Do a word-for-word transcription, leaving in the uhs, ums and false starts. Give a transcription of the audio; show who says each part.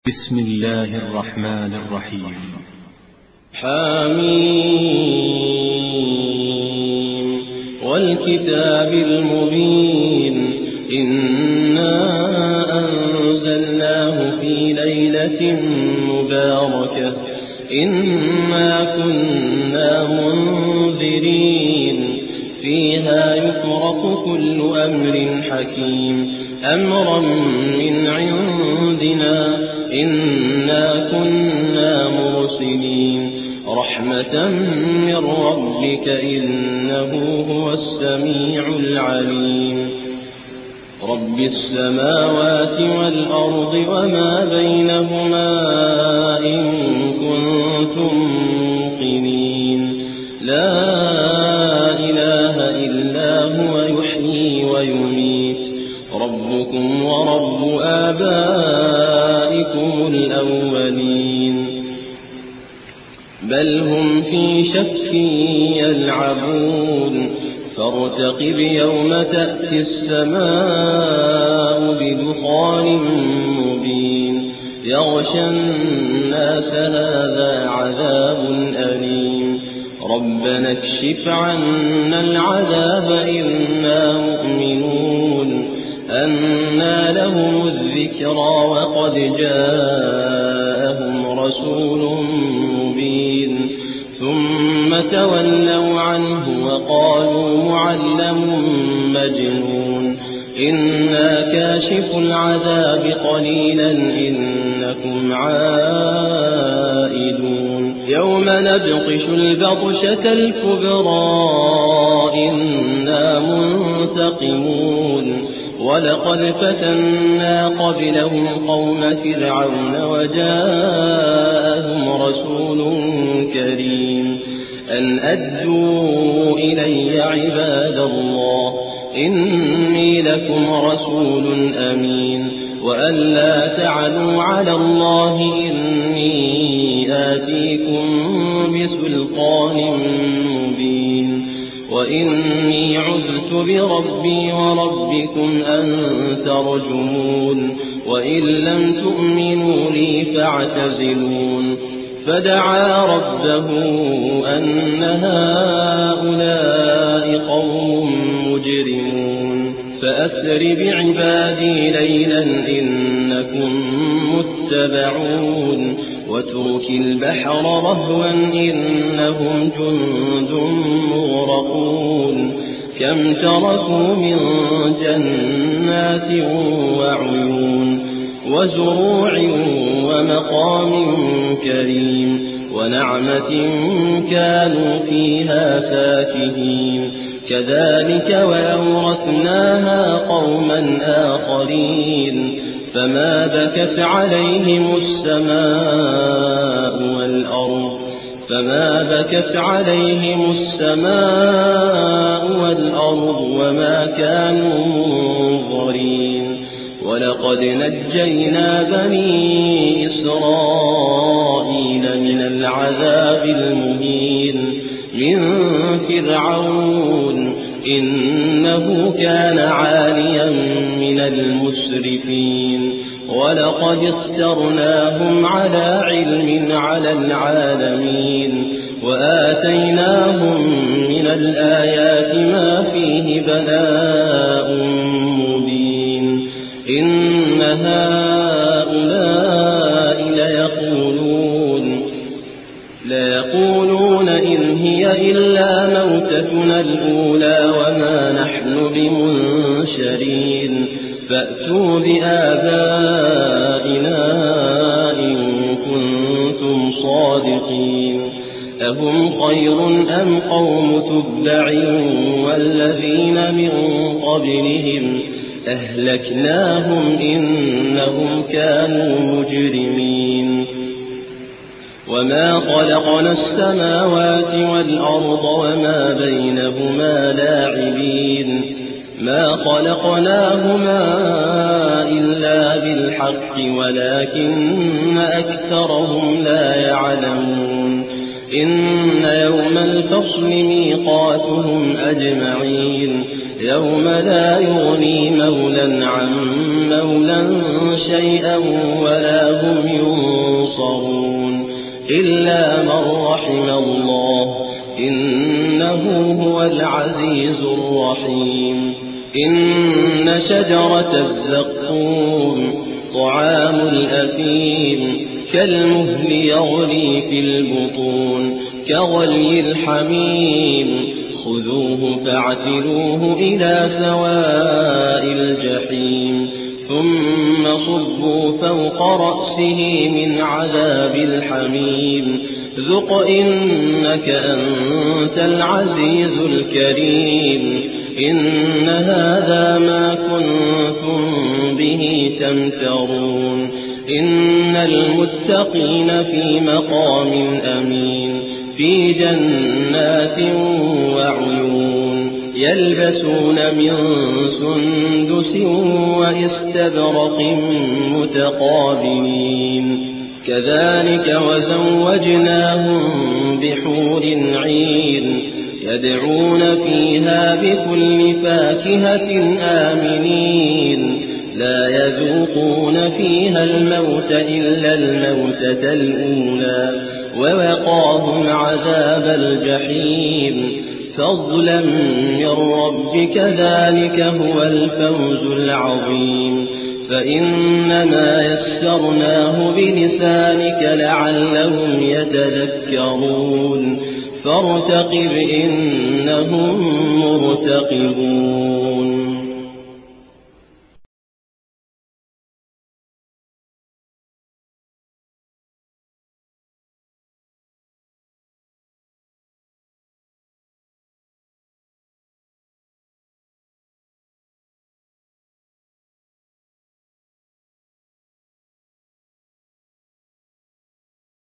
Speaker 1: بسم الله الرحمن الرحيم.
Speaker 2: حميم والكتاب المبين إنا أنزلناه في ليلة مباركة إنا كنا منذرين فيها يفرق كل أمر حكيم أمرا من عندنا إنا كنا مرسلين رحمة من ربك إنه هو السميع العليم رب السماوات والأرض وما بينهما إن كنتم موقنين لا إله إلا هو يحيي ويميت ربكم ورب آبائكم الأولين بل هم في شك يلعبون فارتقب يوم تأتي السماء بدخان مبين يغشى الناس هذا عذاب أليم ربنا اكشف عنا العذاب إنا مؤمنون أنى لهم الذكرى وقد جاءهم رسول مبين ثم تولوا عنه وقالوا معلم مجنون إنا كاشف العذاب قليلا إنكم عائدون يوم نبطش البطشة الكبرى إنا منتقمون ولقد فتنا قبلهم قوم فرعون وجاءهم رسول كريم أن أدوا إلي عباد الله إني لكم رسول أمين وأن لا تعلوا على الله إني آتيكم بسلطان مبين وإني عذت بربي وربكم أن ترجمون وإن لم تؤمنوا لي فاعتزلون فدعا ربه أن هؤلاء قوم مجرمون فأسر بعبادي ليلا إنكم متبعون واترك البحر رهوا إنهم جند مغرقون كم تركوا من جنات وعيون وزروع ومقام كريم ونعمة كانوا فيها فاكهين كذلك وأورثناها قوما آخرين فما بكت عليهم السماء والأرض فما بكت عليهم السماء والأرض وما كانوا منظرين ولقد نجينا بني إسرائيل من العذاب المهين من فرعون إنه كان عاليا من المسرفين ولقد اخترناهم على علم على العالمين وآتيناهم من الآيات ما فيه بلاء مبين إن هؤلاء ليقولون ليقولون إن هي إلا موتتنا الأولى وما نحن بمنشرين فأتوا بآبائنا إن كنتم صادقين أهم خير أم قوم تبع والذين من قبلهم أهلكناهم إنهم كانوا مجرمين وما خلقنا السماوات والأرض وما بينهما لاعبين ما خلقناهما إلا بالحق ولكن أكثرهم لا يعلمون إن يوم الفصل ميقاتهم أجمعين يوم لا يغني مولى عن مولى شيئا ولا هم ينصرون إلا من رحم الله إنه هو العزيز الرحيم إن شجرة الزقوم طعام الأثيم كالمهل يغلي في البطون كغلي الحميم خذوه فاعتلوه إلى سواء الجحيم ثم صبوا فوق رأسه من عذاب الحميم ذق إنك أنت العزيز الكريم إن هذا ما كنتم به تمترون إن المتقين في مقام أمين في جنات وعيون يلبسون من سندس واستبرق متقابلين كذلك وزوجناهم بحور عين يدعون فيها بكل فاكهة آمنين لا يذوقون فيها الموت إلا الموتة الأولى ووقاهم عذاب الجحيم فضلا من ربك ذلك هو الفوز العظيم فإنما يسرناه بلسانك لعلهم يتذكرون فارتقب إنهم مرتقبون